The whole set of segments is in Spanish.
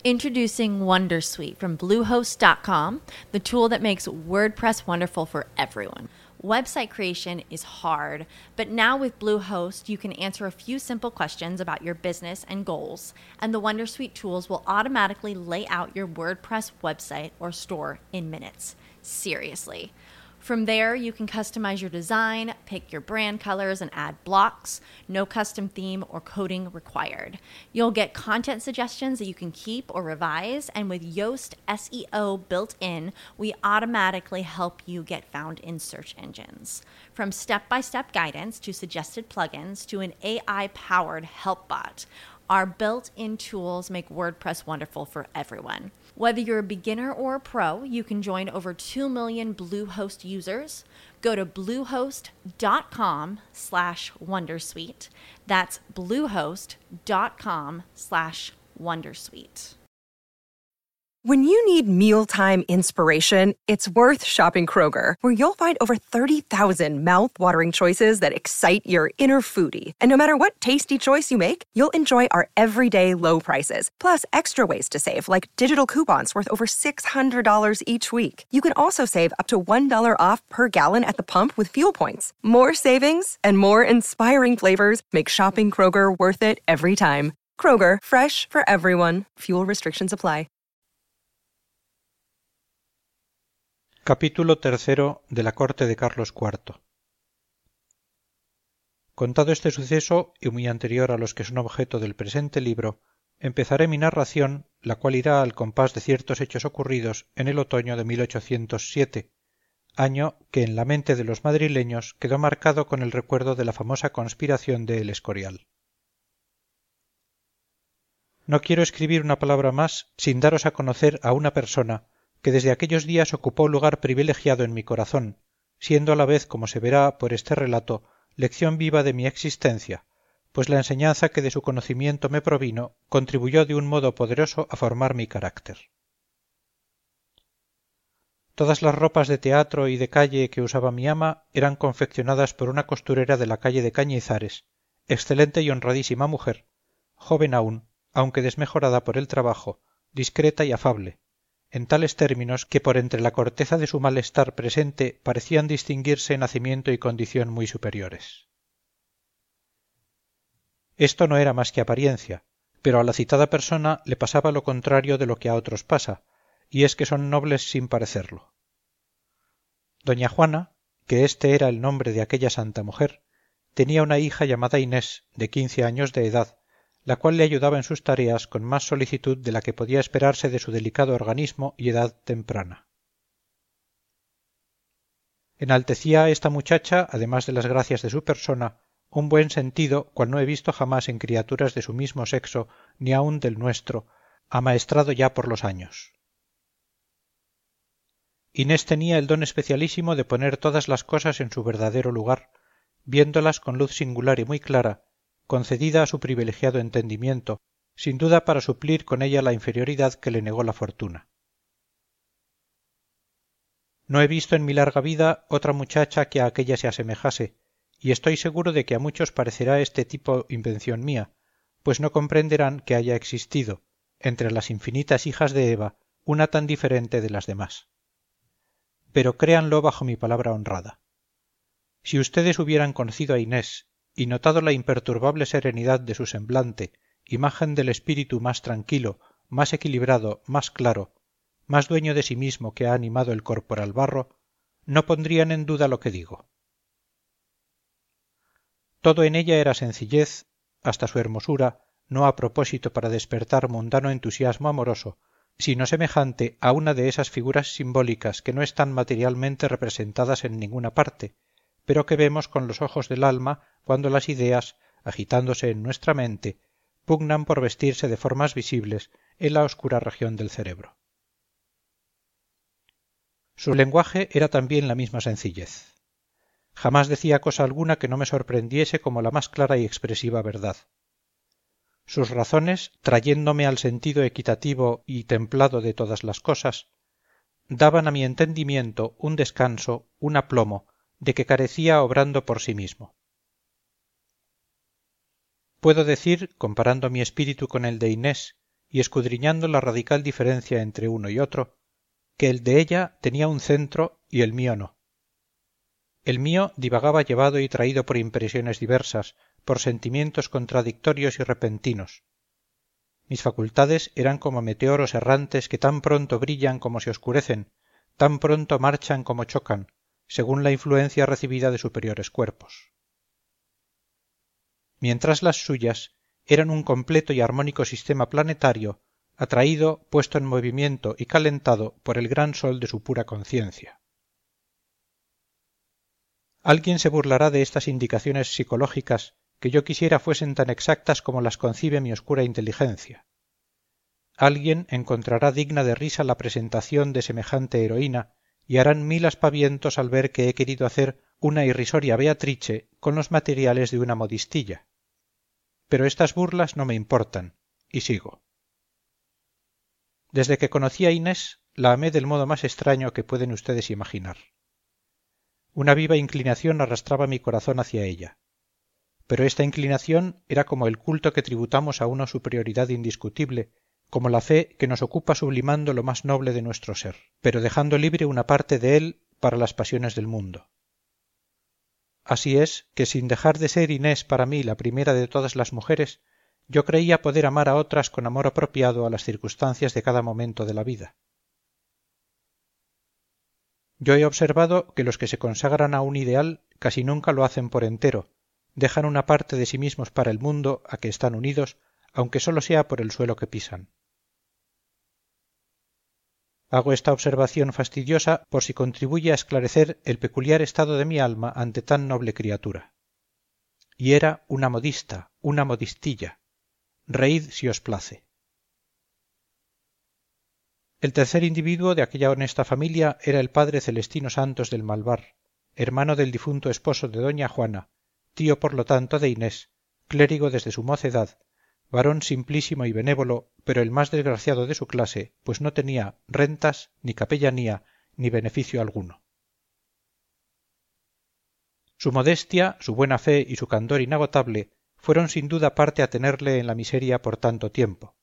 Introducing Wondersuite from Bluehost.com, the tool that makes WordPress wonderful for everyone. Website creation is hard, but now with Bluehost, you can answer a few simple questions about your business and goals, and the Wondersuite tools will automatically lay out your WordPress website or store in minutes. Seriously. From there, you can customize your design, pick your brand colors, and add blocks. No custom theme or coding required. You'll get content suggestions that you can keep or revise, and with Yoast SEO built in, we automatically help you get found in search engines. From step-by-step guidance to suggested plugins to an AI-powered help bot, our built-in tools make WordPress wonderful for everyone. Whether you're a beginner or a pro, you can join over 2 million Bluehost users. Go to bluehost.com/wondersuite. That's bluehost.com/wondersuite. When you need mealtime inspiration, it's worth shopping Kroger, where you'll find over 30,000 mouth-watering choices that excite your inner foodie. And no matter what tasty choice you make, you'll enjoy our everyday low prices, plus extra ways to save, like digital coupons worth over $600 each week. You can also save up to $1 off per gallon at the pump with fuel points. More savings and more inspiring flavors make shopping Kroger worth it every time. Kroger, fresh for everyone. Fuel restrictions apply. Capítulo 3 de la corte de Carlos IV. Contado este suceso, y muy anterior a los que son objeto del presente libro, empezaré mi narración, la cual irá al compás de ciertos hechos ocurridos en el otoño de 1807, año que en la mente de los madrileños quedó marcado con el recuerdo de la famosa conspiración de El Escorial. No quiero escribir una palabra más sin daros a conocer a una persona que desde aquellos días ocupó lugar privilegiado en mi corazón, siendo a la vez, como se verá por este relato, lección viva de mi existencia, pues la enseñanza que de su conocimiento me provino contribuyó de un modo poderoso a formar mi carácter. Todas las ropas de teatro y de calle que usaba mi ama eran confeccionadas por una costurera de la calle de Cañizares, excelente y honradísima mujer, joven aún, aunque desmejorada por el trabajo, discreta y afable, en tales términos que por entre la corteza de su malestar presente parecían distinguirse nacimiento y condición muy superiores. Esto no era más que apariencia, pero a la citada persona le pasaba lo contrario de lo que a otros pasa, y es que son nobles sin parecerlo. Doña Juana, que este era el nombre de aquella santa mujer, tenía una hija llamada Inés, de 15 años de edad, la cual le ayudaba en sus tareas con más solicitud de la que podía esperarse de su delicado organismo y edad temprana. Enaltecía a esta muchacha, además de las gracias de su persona, un buen sentido, cual no he visto jamás en criaturas de su mismo sexo, ni aun del nuestro, amaestrado ya por los años. Inés tenía el don especialísimo de poner todas las cosas en su verdadero lugar, viéndolas con luz singular y muy clara, concedida a su privilegiado entendimiento, sin duda para suplir con ella la inferioridad que le negó la fortuna. No he visto en mi larga vida otra muchacha que a aquella se asemejase, y estoy seguro de que a muchos parecerá este tipo invención mía, pues no comprenderán que haya existido, entre las infinitas hijas de Eva, una tan diferente de las demás. Pero créanlo bajo mi palabra honrada. Si ustedes hubieran conocido a Inés, y notado la imperturbable serenidad de su semblante, imagen del espíritu más tranquilo, más equilibrado, más claro, más dueño de sí mismo que ha animado el corporal barro, no pondrían en duda lo que digo. Todo en ella era sencillez, hasta su hermosura, no a propósito para despertar mundano entusiasmo amoroso, sino semejante a una de esas figuras simbólicas que no están materialmente representadas en ninguna parte, pero que vemos con los ojos del alma cuando las ideas, agitándose en nuestra mente, pugnan por vestirse de formas visibles en la oscura región del cerebro. Su lenguaje era también la misma sencillez. Jamás decía cosa alguna que no me sorprendiese como la más clara y expresiva verdad. Sus razones, trayéndome al sentido equitativo y templado de todas las cosas, daban a mi entendimiento un descanso, un aplomo, de que carecía obrando por sí mismo. Puedo decir, comparando mi espíritu con el de Inés, y escudriñando la radical diferencia entre uno y otro, que el de ella tenía un centro y el mío no. El mío divagaba llevado y traído por impresiones diversas, por sentimientos contradictorios y repentinos. Mis facultades eran como meteoros errantes que tan pronto brillan como se oscurecen, tan pronto marchan como chocan, según la influencia recibida de superiores cuerpos. Mientras las suyas eran un completo y armónico sistema planetario, atraído, puesto en movimiento y calentado por el gran sol de su pura conciencia. Alguien se burlará de estas indicaciones psicológicas que yo quisiera fuesen tan exactas como las concibe mi oscura inteligencia. Alguien encontrará digna de risa la presentación de semejante heroína y harán mil aspavientos al ver que he querido hacer una irrisoria Beatrice con los materiales de una modistilla. Pero estas burlas no me importan, y sigo. Desde que conocí a Inés, la amé del modo más extraño que pueden ustedes imaginar. Una viva inclinación arrastraba mi corazón hacia ella. Pero esta inclinación era como el culto que tributamos a una superioridad indiscutible, como la fe que nos ocupa sublimando lo más noble de nuestro ser, pero dejando libre una parte de él para las pasiones del mundo. Así es que, sin dejar de ser Inés para mí la primera de todas las mujeres, yo creía poder amar a otras con amor apropiado a las circunstancias de cada momento de la vida. Yo he observado que los que se consagran a un ideal casi nunca lo hacen por entero, dejan una parte de sí mismos para el mundo a que están unidos, aunque solo sea por el suelo que pisan. Hago esta observación fastidiosa por si contribuye a esclarecer el peculiar estado de mi alma ante tan noble criatura. Y era una modista, una modistilla. Reíd si os place. El tercer individuo de aquella honesta familia era el padre Celestino Santos del Malvar, hermano del difunto esposo de doña Juana, tío por lo tanto de Inés, clérigo desde su mocedad, varón simplísimo y benévolo, pero el más desgraciado de su clase, pues no tenía rentas, ni capellanía, ni beneficio alguno. Su modestia, su buena fe y su candor inagotable fueron sin duda parte a tenerle en la miseria por tanto tiempo.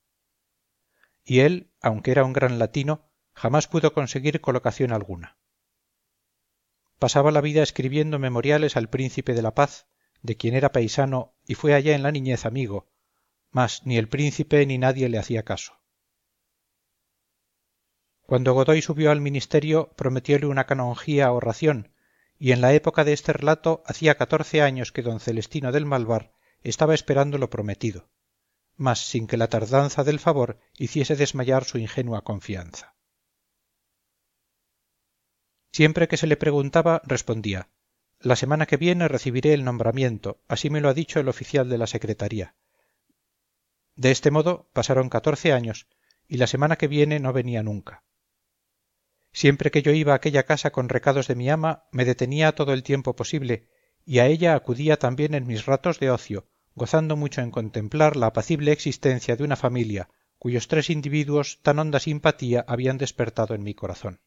Y él, aunque era un gran latino, jamás pudo conseguir colocación alguna. Pasaba la vida escribiendo memoriales al príncipe de la paz, de quien era paisano y fue allá en la niñez amigo, mas ni el príncipe ni nadie le hacía caso. Cuando Godoy subió al ministerio prometióle una canonjía o ración, y en la época de este relato hacía 14 años que don Celestino del Malvar estaba esperando lo prometido, mas sin que la tardanza del favor hiciese desmayar su ingenua confianza. Siempre que se le preguntaba respondía: la semana que viene recibiré el nombramiento, así me lo ha dicho el oficial de la secretaría. De este modo pasaron 14 años y la semana que viene no venía nunca. Siempre que yo iba a aquella casa con recados de mi ama me detenía todo el tiempo posible y a ella acudía también en mis ratos de ocio, gozando mucho en contemplar la apacible existencia de una familia cuyos 3 individuos tan honda simpatía habían despertado en mi corazón.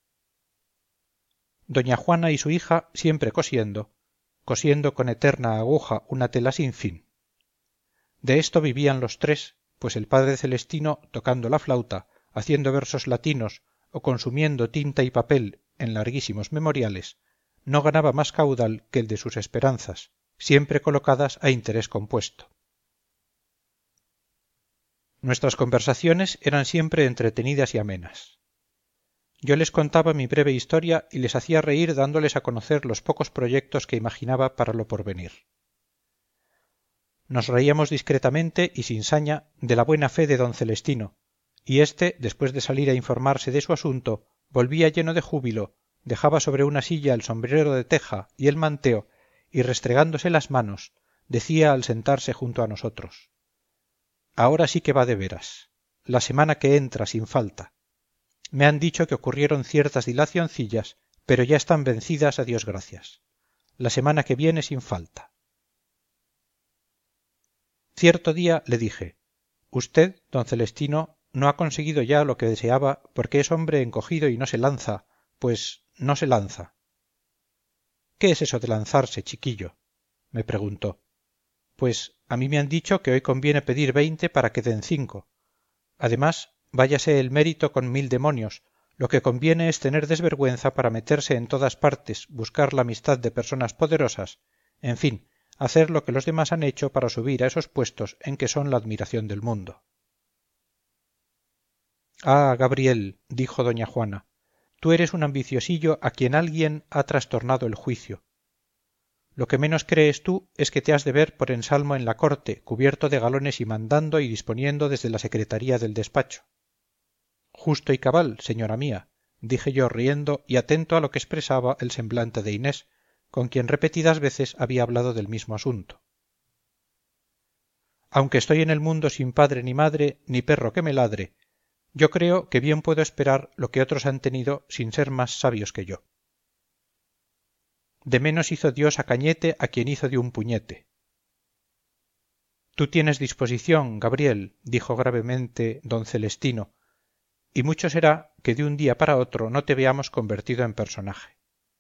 Doña Juana y su hija siempre cosiendo con eterna aguja una tela sin fin. De esto vivían los 3, pues el padre Celestino tocando la flauta, haciendo versos latinos o consumiendo tinta y papel en larguísimos memoriales, no ganaba más caudal que el de sus esperanzas, siempre colocadas a interés compuesto. Nuestras conversaciones eran siempre entretenidas y amenas. Yo les contaba mi breve historia y les hacía reír dándoles a conocer los pocos proyectos que imaginaba para lo porvenir. Nos reíamos discretamente y sin saña de la buena fe de don Celestino, y éste, después de salir a informarse de su asunto, volvía lleno de júbilo, dejaba sobre una silla el sombrero de teja y el manteo, y restregándose las manos, decía al sentarse junto a nosotros: ahora sí que va de veras, la semana que entra sin falta. Me han dicho que ocurrieron ciertas dilacioncillas, pero ya están vencidas, a Dios gracias. La semana que viene sin falta. Cierto día le dije: usted, don Celestino, no ha conseguido ya lo que deseaba porque es hombre encogido y no se lanza, pues no se lanza. ¿Qué es eso de lanzarse, chiquillo?, me preguntó. Pues a mí me han dicho que hoy conviene pedir 20 para que den 5, Además, váyase el mérito con 1000 demonios, lo que conviene es tener desvergüenza para meterse en todas partes, buscar la amistad de personas poderosas, en fin, hacer lo que los demás han hecho para subir a esos puestos en que son la admiración del mundo. Ah, Gabriel, dijo doña Juana, tú eres un ambiciosillo a quien alguien ha trastornado el juicio. Lo que menos crees tú es que te has de ver por ensalmo en la corte, cubierto de galones y mandando y disponiendo desde la secretaría del despacho. Justo y cabal, señora mía, dije yo riendo y atento a lo que expresaba el semblante de Inés, con quien repetidas veces había hablado del mismo asunto. Aunque estoy en el mundo sin padre ni madre, ni perro que me ladre, yo creo que bien puedo esperar lo que otros han tenido sin ser más sabios que yo. De menos hizo Dios a Cañete a quien hizo de un puñete. Tú tienes disposición, Gabriel, dijo gravemente don Celestino, y mucho será que de un día para otro no te veamos convertido en personaje.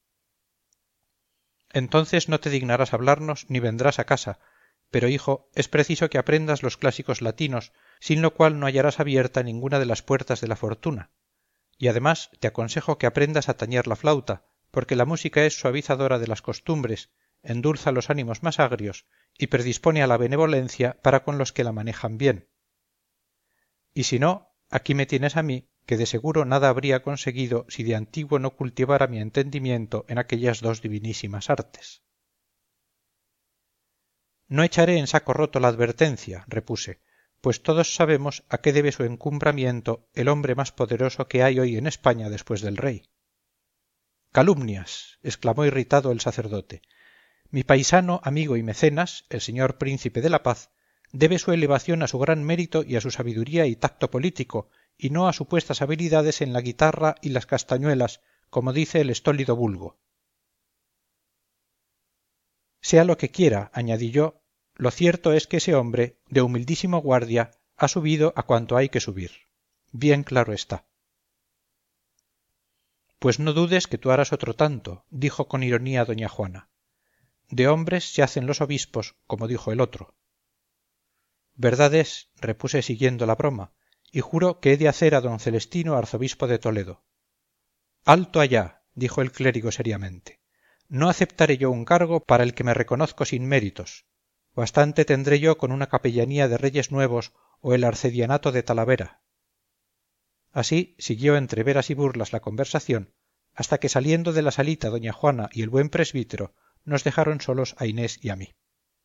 Entonces no te dignarás hablarnos ni vendrás a casa, pero hijo, es preciso que aprendas los clásicos latinos, sin lo cual no hallarás abierta ninguna de las puertas de la fortuna, y además te aconsejo que aprendas a tañer la flauta, porque la música es suavizadora de las costumbres, endulza los ánimos más agrios y predispone a la benevolencia para con los que la manejan bien. Y si no, aquí me tienes a mí, que de seguro nada habría conseguido si de antiguo no cultivara mi entendimiento en aquellas dos divinísimas artes. No echaré en saco roto la advertencia, repuse, pues todos sabemos a qué debe su encumbramiento el hombre más poderoso que hay hoy en España después del rey. Calumnias, exclamó irritado el sacerdote. Mi paisano, amigo y mecenas, el señor príncipe de la paz, debe su elevación a su gran mérito y a su sabiduría y tacto político, y no a supuestas habilidades en la guitarra y las castañuelas, como dice el estólido vulgo. Sea lo que quiera, añadí yo, lo cierto es que ese hombre, de humildísimo guardia, ha subido a cuanto hay que subir. Bien claro está. Pues no dudes que tú harás otro tanto, dijo con ironía doña Juana. De hombres se hacen los obispos, como dijo el otro. Verdad es, repuse siguiendo la broma, y juro que he de hacer a don Celestino arzobispo de Toledo. Alto allá, dijo el clérigo seriamente. No aceptaré yo un cargo para el que me reconozco sin méritos. Bastante tendré yo con una capellanía de Reyes Nuevos o el arcedianato de Talavera. Así siguió entre veras y burlas la conversación, hasta que saliendo de la salita doña Juana y el buen presbítero nos dejaron solos a Inés y a mí.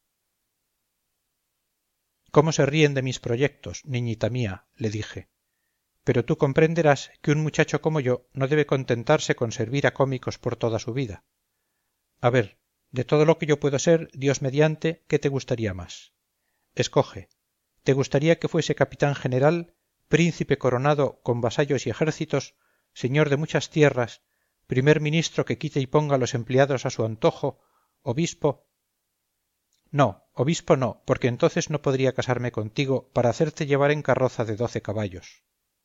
¿Cómo se ríen de mis proyectos, niñita mía?, le dije. Pero tú comprenderás que un muchacho como yo no debe contentarse con servir a cómicos por toda su vida. A ver, de todo lo que yo puedo ser, Dios mediante, ¿qué te gustaría más? Escoge. ¿Te gustaría que fuese capitán general, príncipe coronado con vasallos y ejércitos, señor de muchas tierras, primer ministro que quite y ponga a los empleados a su antojo, obispo? No, obispo no, porque entonces no podría casarme contigo para hacerte llevar en carroza de 12 caballos.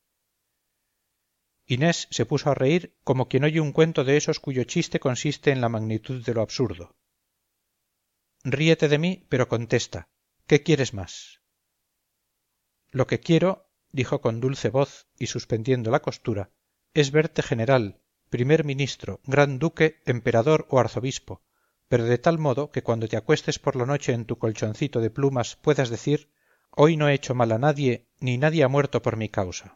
Inés se puso a reír como quien oye un cuento de esos cuyo chiste consiste en la magnitud de lo absurdo. Ríete de mí, pero contesta, ¿qué quieres más? Lo que quiero, dijo con dulce voz y suspendiendo la costura, es verte general, primer ministro, gran duque, emperador o arzobispo, pero de tal modo que cuando te acuestes por la noche en tu colchoncito de plumas puedas decir, hoy no he hecho mal a nadie, ni nadie ha muerto por mi causa.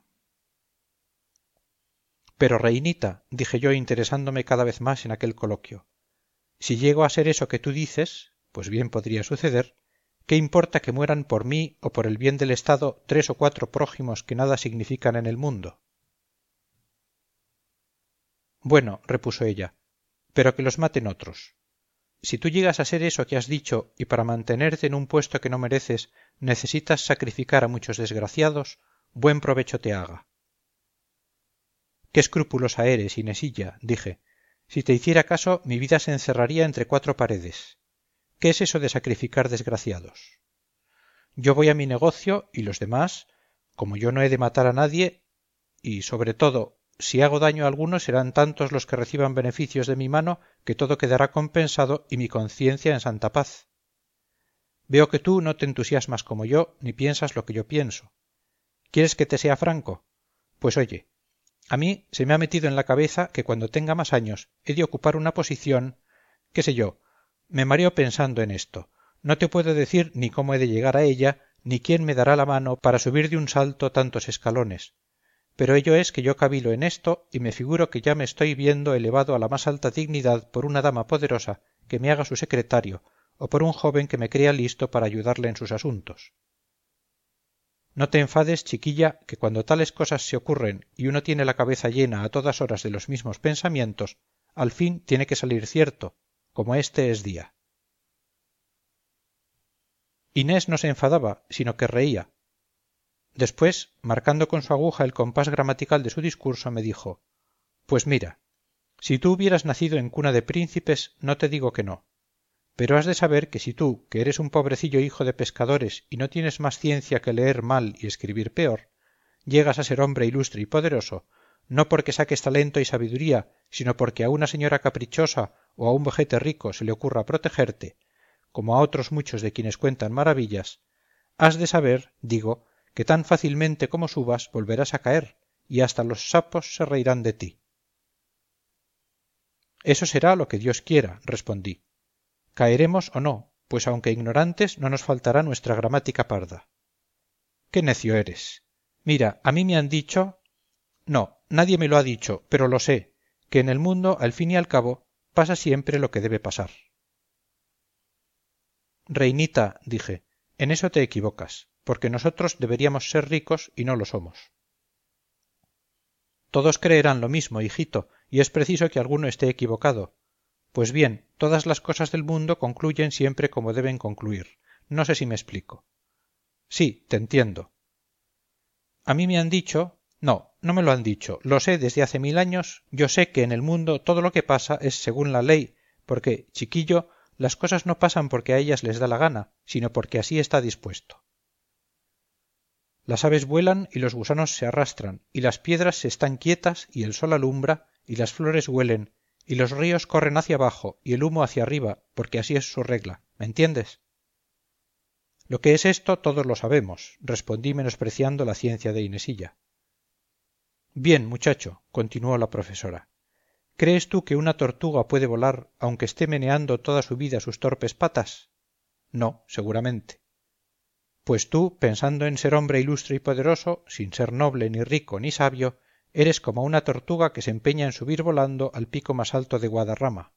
Pero reinita, dije yo interesándome cada vez más en aquel coloquio, si llego a ser eso que tú dices, pues bien podría suceder, ¿qué importa que mueran por mí o por el bien del Estado 3 o 4 prójimos que nada significan en el mundo? Bueno, repuso ella, pero que los maten otros. Si tú llegas a ser eso que has dicho y para mantenerte en un puesto que no mereces necesitas sacrificar a muchos desgraciados, buen provecho te haga. Qué escrupulosa eres, Inesilla, dije. Si te hiciera caso, mi vida se encerraría entre 4 paredes. ¿Qué es eso de sacrificar desgraciados? Yo voy a mi negocio y los demás, como yo no he de matar a nadie, y sobre todo, si hago daño a alguno serán tantos los que reciban beneficios de mi mano que todo quedará compensado y mi conciencia en santa paz. Veo que tú no te entusiasmas como yo, ni piensas lo que yo pienso. ¿Quieres que te sea franco? Pues oye, a mí se me ha metido en la cabeza que cuando tenga más años he de ocupar una posición, qué sé yo, me mareo pensando en esto. No te puedo decir ni cómo he de llegar a ella, ni quién me dará la mano para subir de un salto tantos escalones. Pero ello es que yo cavilo en esto y me figuro que ya me estoy viendo elevado a la más alta dignidad por una dama poderosa que me haga su secretario o por un joven que me crea listo para ayudarle en sus asuntos. No te enfades, chiquilla, que cuando tales cosas se ocurren y uno tiene la cabeza llena a todas horas de los mismos pensamientos, al fin tiene que salir cierto, como este es día. Inés no se enfadaba, sino que reía. Después, marcando con su aguja el compás gramatical de su discurso, me dijo: pues mira, si tú hubieras nacido en cuna de príncipes, no te digo que no. Pero has de saber que si tú, que eres un pobrecillo hijo de pescadores y no tienes más ciencia que leer mal y escribir peor, llegas a ser hombre ilustre y poderoso, no porque saques talento y sabiduría, sino porque a una señora caprichosa o a un vejete rico se le ocurra protegerte, como a otros muchos de quienes cuentan maravillas, has de saber, digo, que tan fácilmente como subas volverás a caer, y hasta los sapos se reirán de ti. Eso será lo que Dios quiera, respondí. Caeremos o no, pues aunque ignorantes no nos faltará nuestra gramática parda. ¡Qué necio eres! Mira, a mí me han dicho... No, nadie me lo ha dicho, pero lo sé, que en el mundo, al fin y al cabo, pasa siempre lo que debe pasar. Reinita, dije, en eso te equivocas, porque nosotros deberíamos ser ricos y no lo somos. Todos creerán lo mismo, hijito, y es preciso que alguno esté equivocado. Pues bien, todas las cosas del mundo concluyen siempre como deben concluir. No sé si me explico. Sí, te entiendo. A mí me han dicho... No, no me lo han dicho. Lo sé desde hace 1000 años. Yo sé que en el mundo todo lo que pasa es según la ley, porque, chiquillo, las cosas no pasan porque a ellas les da la gana, sino porque así está dispuesto. Las aves vuelan y los gusanos se arrastran, y las piedras se están quietas y el sol alumbra, y las flores huelen, y los ríos corren hacia abajo y el humo hacia arriba, porque así es su regla. ¿Me entiendes? Lo que es esto todos lo sabemos, respondí menospreciando la ciencia de Inesilla. Bien, muchacho, continuó la profesora. ¿Crees tú que una tortuga puede volar aunque esté meneando toda su vida sus torpes patas? No, seguramente. Pues tú, pensando en ser hombre ilustre y poderoso, sin ser noble, ni rico, ni sabio, eres como una tortuga que se empeña en subir volando al pico más alto de Guadarrama.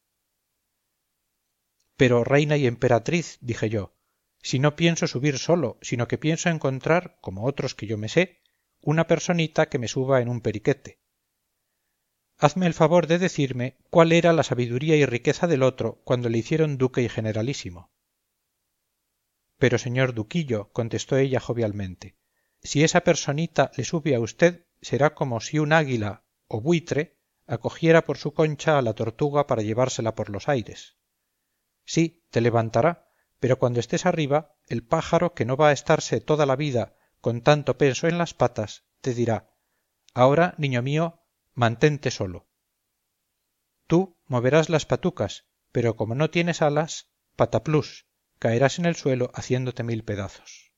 Pero, reina y emperatriz, dije yo, si no pienso subir solo, sino que pienso encontrar, como otros que yo me sé, una personita que me suba en un periquete. Hazme el favor de decirme cuál era la sabiduría y riqueza del otro cuando le hicieron duque y generalísimo. Pero, señor duquillo, contestó ella jovialmente, si esa personita le sube a usted, será como si un águila o buitre acogiera por su concha a la tortuga para llevársela por los aires. Sí, te levantará, pero cuando estés arriba, el pájaro, que no va a estarse toda la vida con tanto peso en las patas, te dirá: ahora, niño mío, mantente solo. Tú moverás las patucas, pero como no tienes alas, pataplús, caerás en el suelo haciéndote 1000 pedazos.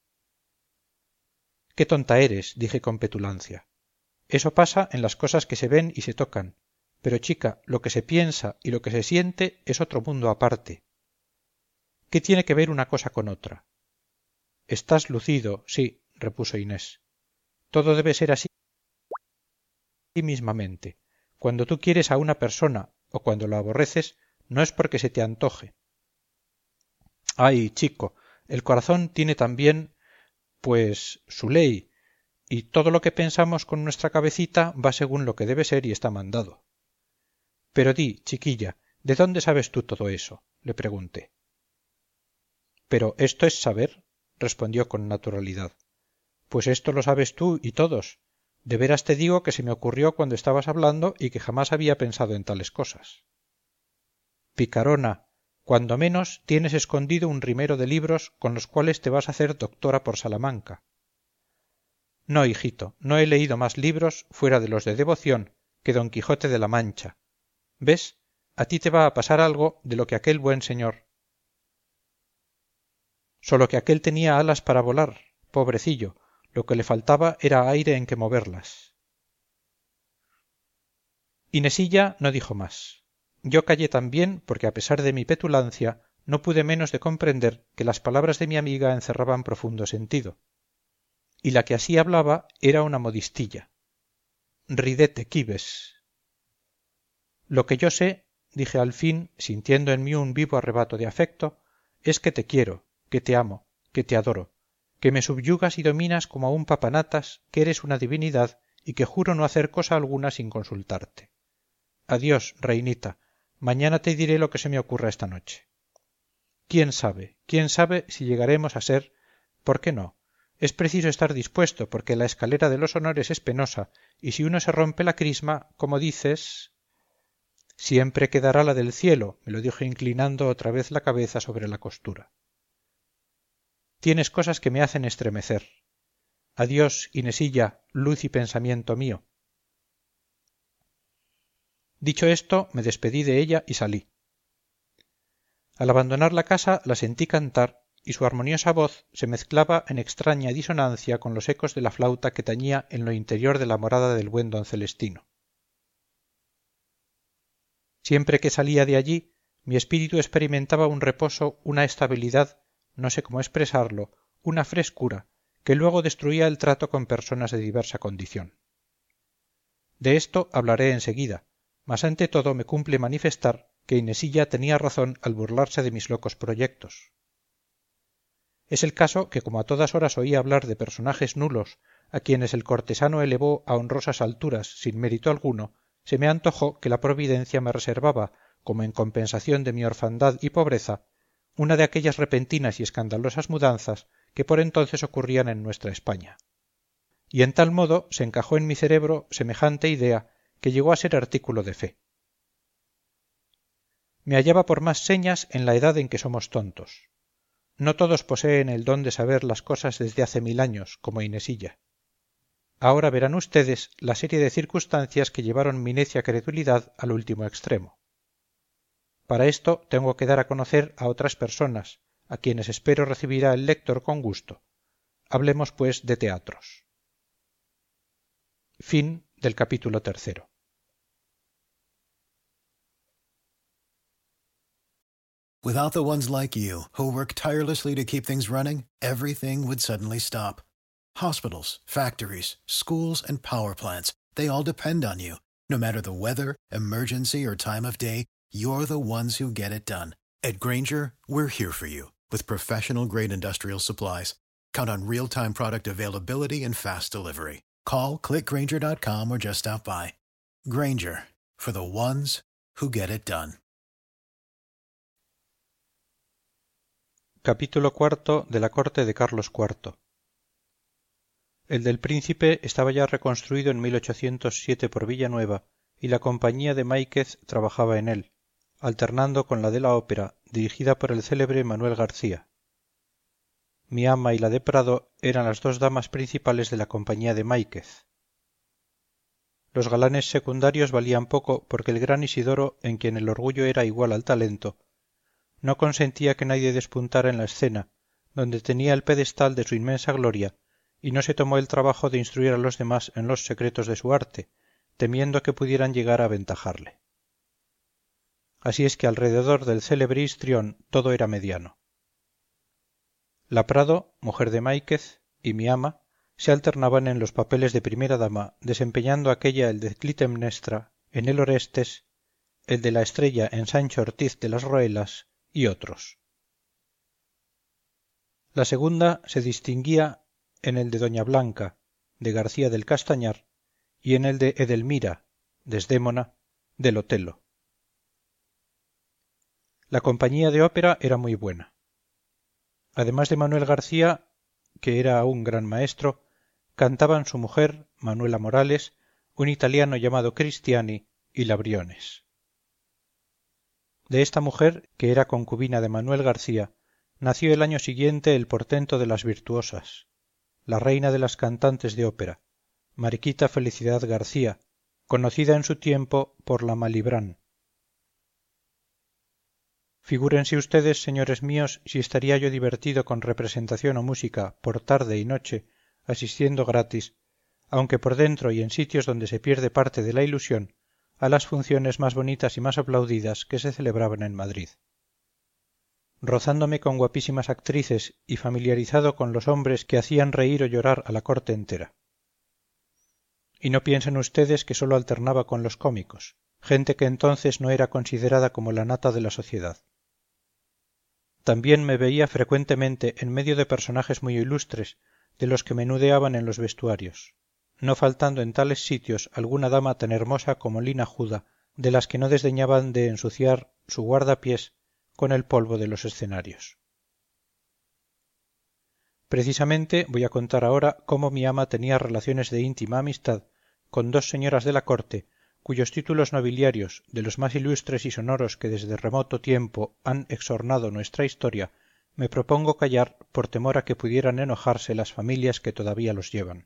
Qué tonta eres, dije con petulancia. Eso pasa en las cosas que se ven y se tocan, pero chica, lo que se piensa y lo que se siente es otro mundo aparte. ¿Qué tiene que ver una cosa con otra? Estás lucido, sí, repuso Inés. Todo debe ser así mismamente. Cuando tú quieres a una persona o cuando la aborreces, no es porque se te antoje. Ay, chico, el corazón tiene también, pues, su ley, y todo lo que pensamos con nuestra cabecita va según lo que debe ser y está mandado. Pero di, chiquilla, ¿de dónde sabes tú todo eso?, le pregunté. Pero esto es saber, respondió con naturalidad. Pues esto lo sabes tú y todos. De veras te digo que se me ocurrió cuando estabas hablando y que jamás había pensado en tales cosas. Picarona, cuando menos tienes escondido un rimero de libros con los cuales te vas a hacer doctora por Salamanca. No, hijito, no he leído más libros fuera de los de devoción que Don Quijote de la Mancha. ¿Ves? A ti te va a pasar algo de lo que aquel buen señor. Solo que aquel tenía alas para volar, pobrecillo. lo que le faltaba era aire en que moverlas. Inesilla no dijo más. Yo callé también porque a pesar de mi petulancia no pude menos de comprender que las palabras de mi amiga encerraban profundo sentido. Y la que así hablaba era una modistilla. Ridete quibes. Lo que yo sé, dije al fin, sintiendo en mí un vivo arrebato de afecto, es que te quiero, que te amo, que te adoro, que me subyugas y dominas como a un papanatas, que eres una divinidad y que juro no hacer cosa alguna sin consultarte. Adiós, reinita, mañana te diré lo que se me ocurra esta noche. Quién sabe si llegaremos a ser... ¿Por qué no? Es preciso estar dispuesto, porque la escalera de los honores es penosa, y si uno se rompe la crisma, como dices... Siempre quedará la del cielo, me lo dijo inclinando otra vez la cabeza sobre la costura. Tienes cosas que me hacen estremecer. Adiós, Inesilla, luz y pensamiento mío. Dicho esto, me despedí de ella y salí. Al abandonar la casa la sentí cantar, y su armoniosa voz se mezclaba en extraña disonancia con los ecos de la flauta que tañía en lo interior de la morada del buen don Celestino. Siempre que salía de allí, mi espíritu experimentaba un reposo, una estabilidad, no sé cómo expresarlo, una frescura, que luego destruía el trato con personas de diversa condición. De esto hablaré enseguida, mas ante todo me cumple manifestar que Inesilla tenía razón al burlarse de mis locos proyectos. Es el caso que como a todas horas oía hablar de personajes nulos, a quienes el cortesano elevó a honrosas alturas sin mérito alguno, se me antojó que la providencia me reservaba, como en compensación de mi orfandad y pobreza, una de aquellas repentinas y escandalosas mudanzas que por entonces ocurrían en nuestra España. Y en tal modo se encajó en mi cerebro semejante idea que llegó a ser artículo de fe. Me hallaba por más señas en la edad en que somos tontos. No todos poseen el don de saber las cosas desde hace 1000 años, como Inesilla. Ahora verán ustedes la serie de circunstancias que llevaron mi necia credulidad al último extremo. Para esto tengo que dar a conocer a otras personas, a quienes espero recibirá el lector con gusto. Hablemos, pues, de teatros. Fin del capítulo 3. Without the ones like you, who work tirelessly to keep things running, everything would suddenly stop. Hospitals, factories, schools, and power plants, they all depend on you. No matter the weather, emergency, or time of day, you're the ones who get it done. At Grainger, we're here for you with professional-grade industrial supplies. Count on real-time product availability and fast delivery. Call, click Grainger.com, or just stop by. Grainger, for the ones who get it done. Capítulo IV de la corte de Carlos IV. El del príncipe estaba ya reconstruido en 1807 por Villanueva y la compañía de Máiquez trabajaba en él, alternando con la de la ópera, dirigida por el célebre Manuel García. Mi ama y la de Prado eran las dos damas principales de la compañía de Máiquez. Los galanes secundarios valían poco porque el gran Isidoro, en quien el orgullo era igual al talento, no consentía que nadie despuntara en la escena, donde tenía el pedestal de su inmensa gloria, y no se tomó el trabajo de instruir a los demás en los secretos de su arte, temiendo que pudieran llegar a aventajarle. Así es que alrededor del célebre histrión todo era mediano. La Prado, mujer de Máiquez, y mi ama se alternaban en los papeles de primera dama, desempeñando aquella el de Clitemnestra en el Orestes, el de la Estrella en Sancho Ortiz de las Roelas y otros. La segunda se distinguía en el de Doña Blanca, de García del Castañar, y en el de Edelmira, Desdémona, del Otelo. La compañía de ópera era muy buena. Además de Manuel García, que era un gran maestro, cantaban su mujer, Manuela Morales, un italiano llamado Cristiani y la Briones. De esta mujer, que era concubina de Manuel García, nació el año siguiente el portento de las virtuosas, la reina de las cantantes de ópera, Mariquita Felicidad García, conocida en su tiempo por la Malibran. Figúrense ustedes, señores míos, si estaría yo divertido con representación o música por tarde y noche, asistiendo gratis, aunque por dentro y en sitios donde se pierde parte de la ilusión, a las funciones más bonitas y más aplaudidas que se celebraban en Madrid. Rozándome con guapísimas actrices y familiarizado con los hombres que hacían reír o llorar a la corte entera. Y no piensen ustedes que sólo alternaba con los cómicos, gente que entonces no era considerada como la nata de la sociedad. También me veía frecuentemente en medio de personajes muy ilustres, de los que menudeaban en los vestuarios, no faltando en tales sitios alguna dama tan hermosa como Linajuda, de las que no desdeñaban de ensuciar su guardapiés con el polvo de los escenarios. Precisamente voy a contar ahora cómo mi ama tenía relaciones de íntima amistad con dos señoras de la corte, cuyos títulos nobiliarios, de los más ilustres y sonoros que desde remoto tiempo han exornado nuestra historia, me propongo callar por temor a que pudieran enojarse las familias que todavía los llevan.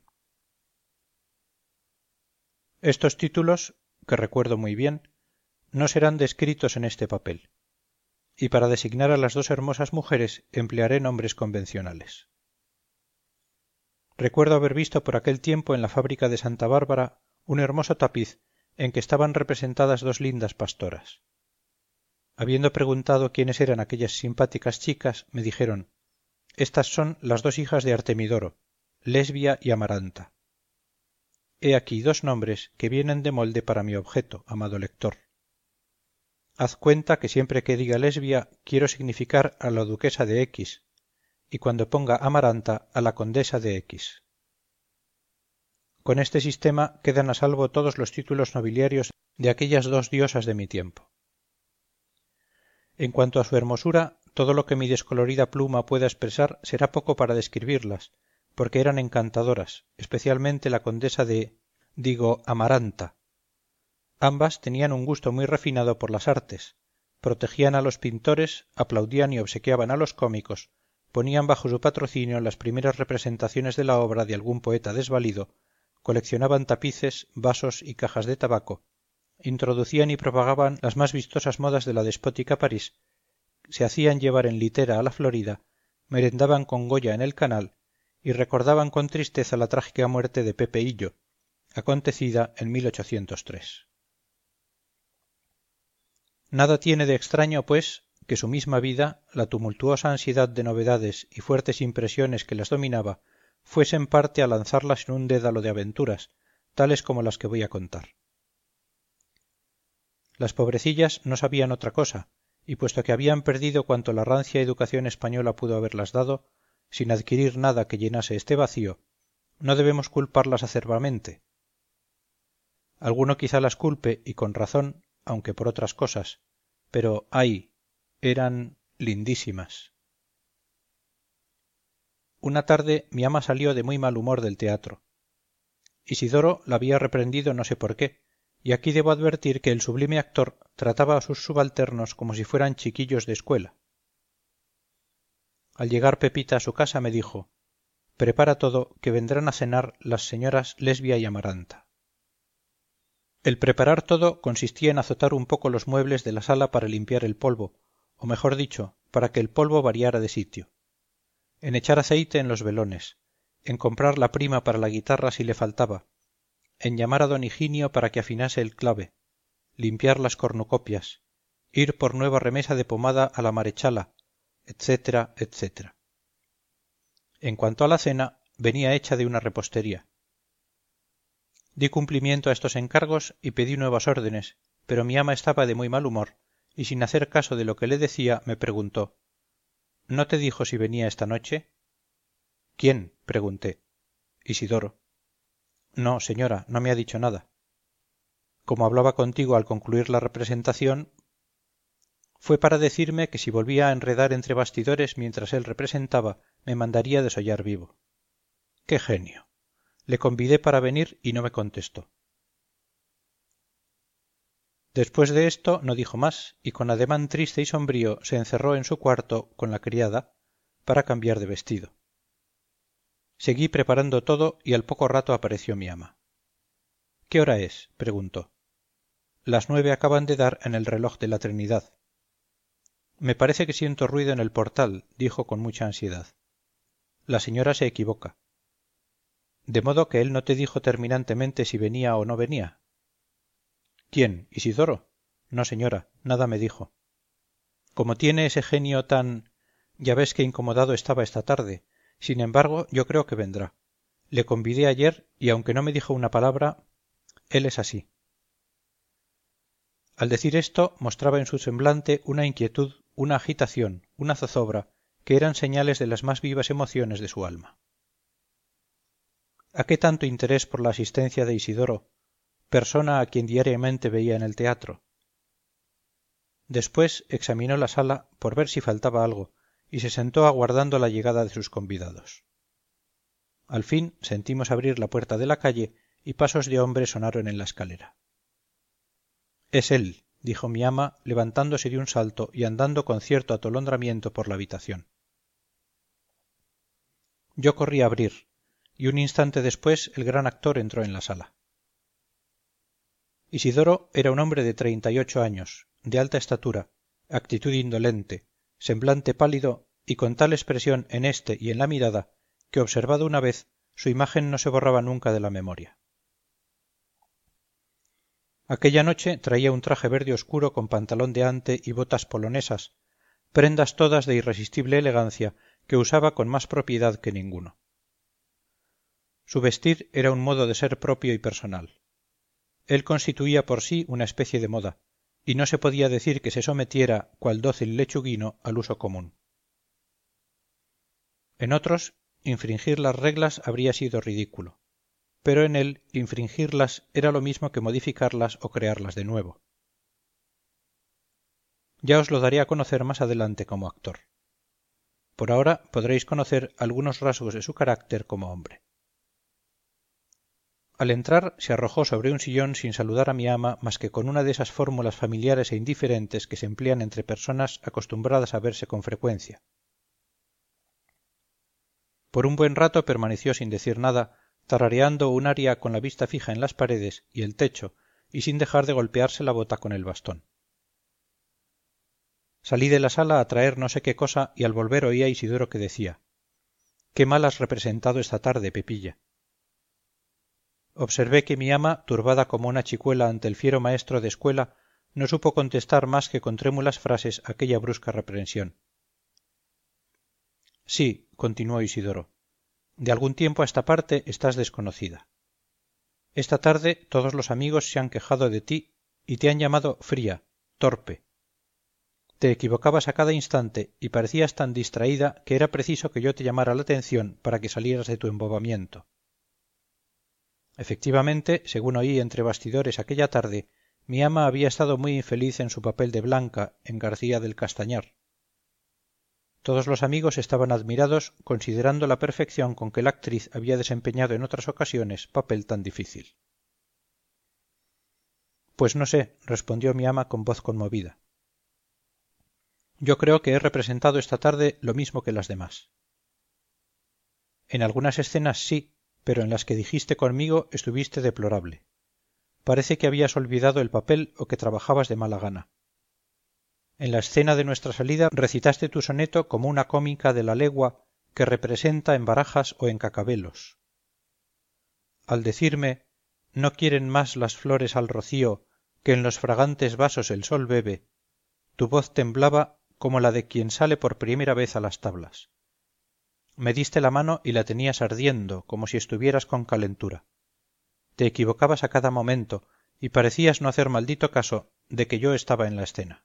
Estos títulos, que recuerdo muy bien, no serán descritos en este papel, y para designar a las dos hermosas mujeres emplearé nombres convencionales. Recuerdo haber visto por aquel tiempo en la fábrica de Santa Bárbara un hermoso tapiz en que estaban representadas dos lindas pastoras. Habiendo preguntado quiénes eran aquellas simpáticas chicas, me dijeron: estas son las dos hijas de Artemidoro, Lesbia y Amaranta. He aquí dos nombres que vienen de molde para mi objeto, amado lector. Haz cuenta que siempre que diga Lesbia quiero significar a la duquesa de X, y cuando ponga Amaranta a la condesa de X. Con este sistema quedan a salvo todos los títulos nobiliarios de aquellas dos diosas de mi tiempo. En cuanto a su hermosura, todo lo que mi descolorida pluma pueda expresar será poco para describirlas, porque eran encantadoras, especialmente la condesa de... Amaranta. Ambas tenían un gusto muy refinado por las artes, protegían a los pintores, aplaudían y obsequiaban a los cómicos, ponían bajo su patrocinio las primeras representaciones de la obra de algún poeta desvalido, coleccionaban tapices, vasos y cajas de tabaco, introducían y propagaban las más vistosas modas de la despótica París, se hacían llevar en litera a la Florida, merendaban con Goya en el Canal y recordaban con tristeza la trágica muerte de Pepe Hillo, acontecida en 1803. Nada tiene de extraño, pues, que su misma vida, la tumultuosa ansiedad de novedades y fuertes impresiones que las dominaba, fuesen parte a lanzarlas en un dédalo de aventuras, tales como las que voy a contar. Las pobrecillas no sabían otra cosa, y puesto que habían perdido cuanto la rancia educación española pudo haberlas dado, sin adquirir nada que llenase este vacío, no debemos culparlas acerbamente. Alguno quizá las culpe, y con razón, aunque por otras cosas, pero ¡ay!, eran lindísimas. Una tarde mi ama salió de muy mal humor del teatro. Isidoro la había reprendido no sé por qué, y aquí debo advertir que el sublime actor trataba a sus subalternos como si fueran chiquillos de escuela. Al llegar Pepita a su casa me dijo: prepara todo, que vendrán a cenar las señoras Lesbia y Amaranta. El preparar todo consistía en azotar un poco los muebles de la sala para limpiar el polvo, o mejor dicho, para que el polvo variara de sitio, en echar aceite en los velones, en comprar la prima para la guitarra si le faltaba, en llamar a don Higinio para que afinase el clave, limpiar las cornucopias, ir por nueva remesa de pomada a la marechala, etcétera, etcétera. En cuanto a la cena, venía hecha de una repostería. Di cumplimiento a estos encargos y pedí nuevas órdenes, pero mi ama estaba de muy mal humor, y sin hacer caso de lo que le decía, me preguntó: ¿no te dijo si venía esta noche? ¿Quién?, pregunté. Isidoro. No, señora, no me ha dicho nada. Como hablaba contigo al concluir la representación, fue para decirme que si volvía a enredar entre bastidores mientras él representaba, me mandaría desollar vivo. ¡Qué genio! Le convidé para venir y no me contestó. Después de esto no dijo más, y con ademán triste y sombrío se encerró en su cuarto con la criada para cambiar de vestido. Seguí preparando todo y al poco rato apareció mi ama. ¿Qué hora es?, preguntó. Las 9 acaban de dar en el reloj de la Trinidad. Me parece que siento ruido en el portal, dijo con mucha ansiedad. La señora se equivoca. ¿De modo que él no te dijo terminantemente si venía o no venía? ¿Quién? ¿Isidoro? No, señora, nada me dijo. Como tiene ese genio tan... Ya ves que incomodado estaba esta tarde. Sin embargo, yo creo que vendrá. Le convidé ayer y aunque no me dijo una palabra, él es así. Al decir esto, mostraba en su semblante una inquietud, una agitación, una zozobra, que eran señales de las más vivas emociones de su alma. ¿A qué tanto interés por la asistencia de Isidoro, persona a quien diariamente veía en el teatro? Después examinó la sala por ver si faltaba algo y se sentó aguardando la llegada de sus convidados. Al fin sentimos abrir la puerta de la calle y pasos de hombre sonaron en la escalera. «Es él», dijo mi ama, levantándose de un salto y andando con cierto atolondramiento por la habitación. Yo corrí a abrir, y un instante después el gran actor entró en la sala. Isidoro era un hombre de 38 años, de alta estatura, actitud indolente, semblante pálido y con tal expresión en éste y en la mirada que, observado una vez, su imagen no se borraba nunca de la memoria. Aquella noche traía un traje verde oscuro con pantalón de ante y botas polonesas, prendas todas de irresistible elegancia que usaba con más propiedad que ninguno. Su vestir era un modo de ser propio y personal. Él constituía por sí una especie de moda, y no se podía decir que se sometiera, cual dócil lechuguino, al uso común. En otros, infringir las reglas habría sido ridículo, pero en él infringirlas era lo mismo que modificarlas o crearlas de nuevo. Ya os lo daré a conocer más adelante como actor. Por ahora podréis conocer algunos rasgos de su carácter como hombre. Al entrar se arrojó sobre un sillón sin saludar a mi ama más que con una de esas fórmulas familiares e indiferentes que se emplean entre personas acostumbradas a verse con frecuencia. Por un buen rato permaneció sin decir nada, tarareando un aria con la vista fija en las paredes y el techo y sin dejar de golpearse la bota con el bastón. Salí de la sala a traer no sé qué cosa y al volver oí a Isidoro que decía: «Qué mal has representado esta tarde, Pepilla». Observé que mi ama, turbada como una chicuela ante el fiero maestro de escuela, no supo contestar más que con trémulas frases aquella brusca reprensión. «Sí», continuó Isidoro, «de algún tiempo a esta parte estás desconocida. Esta tarde todos los amigos se han quejado de ti y te han llamado fría, torpe. Te equivocabas a cada instante y parecías tan distraída que era preciso que yo te llamara la atención para que salieras de tu embobamiento. Efectivamente, según oí entre bastidores aquella tarde, mi ama había estado muy infeliz en su papel de Blanca en García del Castañar. Todos los amigos estaban admirados considerando la perfección con que la actriz había desempeñado en otras ocasiones papel tan difícil. Pues no sé, respondió mi ama con voz conmovida. Yo creo que he representado esta tarde lo mismo que las demás. En algunas escenas sí, pero en las que dijiste conmigo estuviste deplorable. Parece que habías olvidado el papel o que trabajabas de mala gana. En la escena de nuestra salida recitaste tu soneto como una cómica de la legua que representa en barajas o en cacabelos. Al decirme «no quieren más las flores al rocío que en los fragantes vasos el sol bebe», tu voz temblaba como la de quien sale por primera vez a las tablas. Me diste la mano y la tenías ardiendo como si estuvieras con calentura. Te equivocabas a cada momento y parecías no hacer maldito caso de que yo estaba en la escena.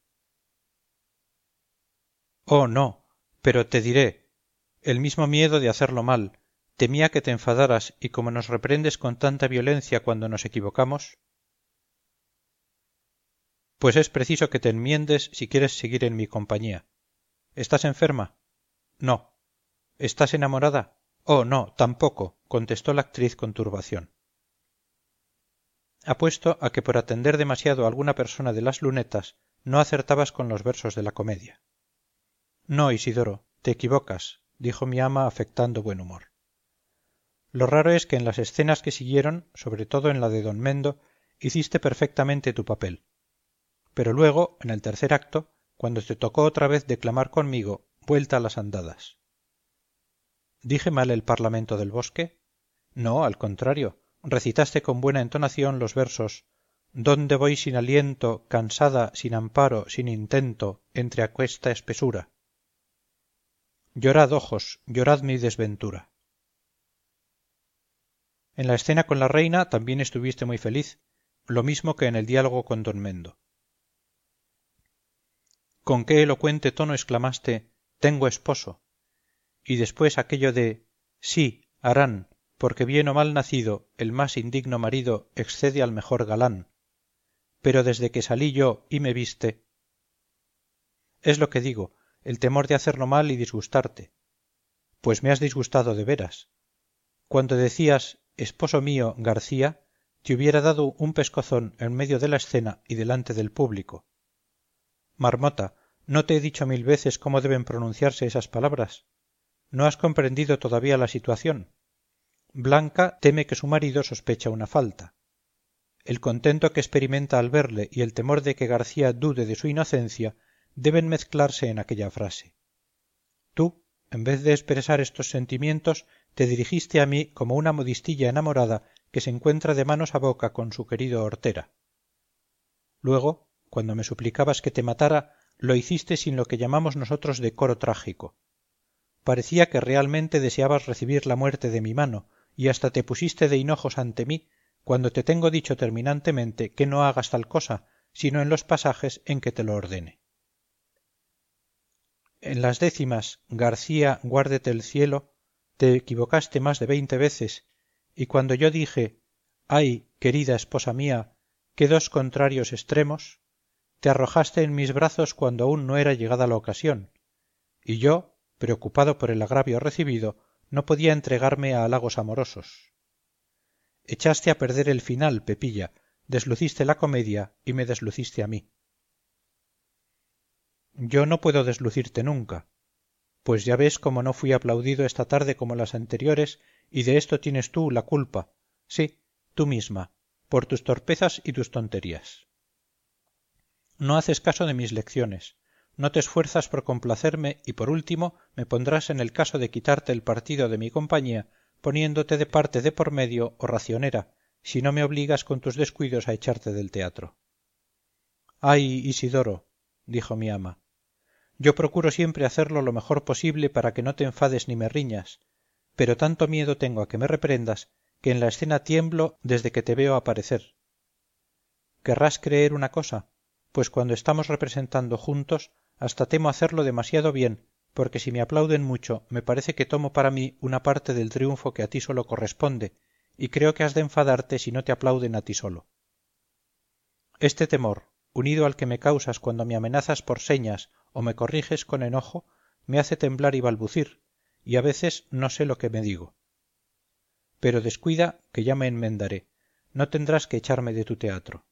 Oh, no, pero te diré, el mismo miedo de hacerlo mal, temía que te enfadaras y como nos reprendes con tanta violencia cuando nos equivocamos... Pues es preciso que te enmiendes si quieres seguir en mi compañía. ¿Estás enferma? No. ¿Estás enamorada? Oh, no, tampoco, contestó la actriz con turbación. Apuesto a que por atender demasiado a alguna persona de las lunetas no acertabas con los versos de la comedia. No, Isidoro, te equivocas, dijo mi ama afectando buen humor. Lo raro es que en las escenas que siguieron, sobre todo en la de don Mendo, hiciste perfectamente tu papel. Pero luego, en el tercer acto, cuando te tocó otra vez declamar conmigo, vuelta a las andadas. ¿Dije mal el Parlamento del Bosque? No, al contrario, recitaste con buena entonación los versos: ¿dónde voy sin aliento, cansada, sin amparo, sin intento, entre aquesta espesura? Llorad, ojos, llorad mi desventura. En la escena con la reina también estuviste muy feliz, lo mismo que en el diálogo con don Mendo. Con qué elocuente tono exclamaste: tengo esposo. Y después aquello de: sí, harán, porque bien o mal nacido, el más indigno marido excede al mejor galán. Pero desde que salí yo y me viste... Es lo que digo, el temor de hacerlo mal y disgustarte. Pues me has disgustado de veras. Cuando decías: esposo mío, García, te hubiera dado un pescozón en medio de la escena y delante del público. Marmota, ¿no te he dicho 1000 veces cómo deben pronunciarse esas palabras? ¿No has comprendido todavía la situación? Blanca teme que su marido sospecha una falta. El contento que experimenta al verle y el temor de que García dude de su inocencia deben mezclarse en aquella frase. Tú, en vez de expresar estos sentimientos, te dirigiste a mí como una modistilla enamorada que se encuentra de manos a boca con su querido hortera. Luego, cuando me suplicabas que te matara, lo hiciste sin lo que llamamos nosotros decoro trágico. Parecía que realmente deseabas recibir la muerte de mi mano, y hasta te pusiste de hinojos ante mí, cuando te tengo dicho terminantemente que no hagas tal cosa, sino en los pasajes en que te lo ordene. En las décimas, García, guárdete el cielo, te equivocaste más de 20 veces, y cuando yo dije: ay, querida esposa mía, qué dos contrarios extremos, te arrojaste en mis brazos cuando aún no era llegada la ocasión, y yo, preocupado por el agravio recibido, no podía entregarme a halagos amorosos. Echaste a perder el final, Pepilla, desluciste la comedia y me desluciste a mí. Yo no puedo deslucirte nunca, pues ya ves cómo no fui aplaudido esta tarde como las anteriores, y de esto tienes tú la culpa, sí, tú misma, por tus torpezas y tus tonterías. No haces caso de mis lecciones, no te esfuerzas por complacerme y por último me pondrás en el caso de quitarte el partido de mi compañía, poniéndote de parte de por medio o racionera, si no me obligas con tus descuidos a echarte del teatro. Ay, Isidoro, dijo mi ama, yo procuro siempre hacerlo lo mejor posible para que no te enfades ni me riñas, pero tanto miedo tengo a que me reprendas que en la escena tiemblo desde que te veo aparecer. ¿Querrás creer una cosa? Pues cuando estamos representando juntos, hasta temo hacerlo demasiado bien, porque si me aplauden mucho, me parece que tomo para mí una parte del triunfo que a ti solo corresponde, y creo que has de enfadarte si no te aplauden a ti solo. Este temor, unido al que me causas cuando me amenazas por señas o me corriges con enojo, me hace temblar y balbucir, y a veces no sé lo que me digo. Pero descuida, que ya me enmendaré, no tendrás que echarme de tu teatro.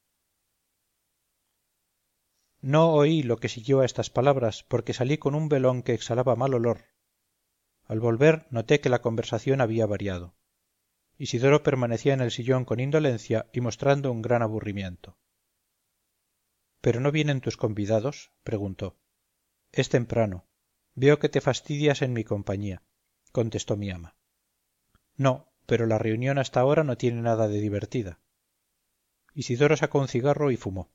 No oí lo que siguió a estas palabras, porque salí con un velón que exhalaba mal olor. Al volver noté que la conversación había variado. Isidoro permanecía en el sillón con indolencia y mostrando un gran aburrimiento. ¿Pero no vienen tus convidados?, preguntó. Es temprano. Veo que te fastidias en mi compañía, contestó mi ama. No, pero la reunión hasta ahora no tiene nada de divertida. Isidoro sacó un cigarro y fumó.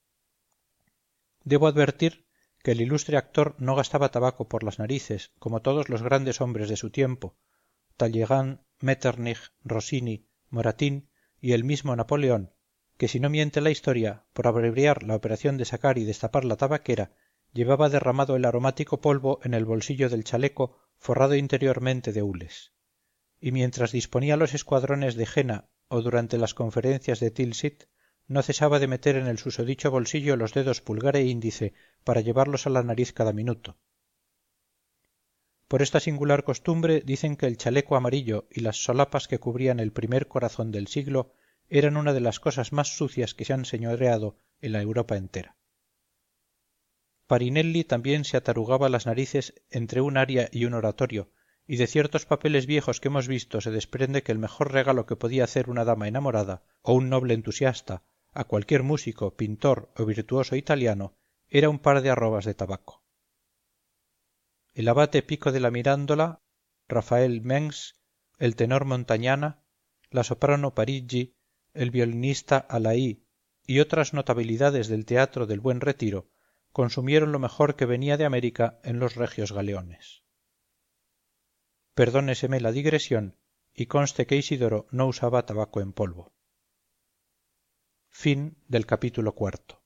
Debo advertir que el ilustre actor no gastaba tabaco por las narices, como todos los grandes hombres de su tiempo, Talleyrand, Metternich, Rossini, Moratín y el mismo Napoleón, que si no miente la historia, por abreviar la operación de sacar y destapar la tabaquera, llevaba derramado el aromático polvo en el bolsillo del chaleco forrado interiormente de hules. Y mientras disponía los escuadrones de Jena o durante las conferencias de Tilsit, no cesaba de meter en el susodicho bolsillo los dedos pulgar e índice para llevarlos a la nariz cada minuto. Por esta singular costumbre dicen que el chaleco amarillo y las solapas que cubrían el primer corazón del siglo eran una de las cosas más sucias que se han señoreado en la Europa entera. Farinelli también se atarugaba las narices entre un aria y un oratorio, y de ciertos papeles viejos que hemos visto se desprende que el mejor regalo que podía hacer una dama enamorada o un noble entusiasta a cualquier músico, pintor o virtuoso italiano era un par de arrobas de tabaco. El abate Pico de la Mirandola, Rafael Mengs, el tenor Montañana, la soprano Pariggi, el violinista Alaí y otras notabilidades del teatro del Buen Retiro consumieron lo mejor que venía de América en los regios galeones. Perdóneseme la digresión y conste que Isidoro no usaba tabaco en polvo. Fin del capítulo 4.